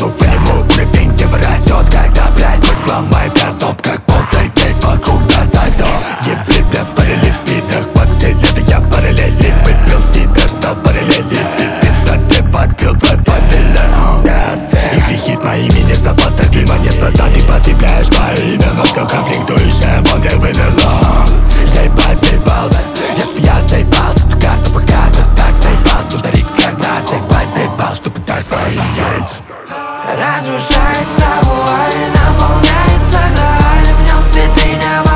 хожу по нему. Уровень гнева растет, когда, блядь, мысль ломает растоп, как полтергейст вокруг нас осел. Ебля, параллелепипедах по вселенной я параллели. Выпил сидор, стал параллелепипед, а ты подпил твой папилля. И грехи с моими несопоставимо, неспроста ты потребляешь мое имя, но все комплектующее вон я вывела. Заебался, я ж пьян, заебался, эту карту показывает, так заебался, нужно рекогнаться, заебался, что пытаюсь свои яйца. Разрушается вуаль, наполняется грааль, в нем святыня.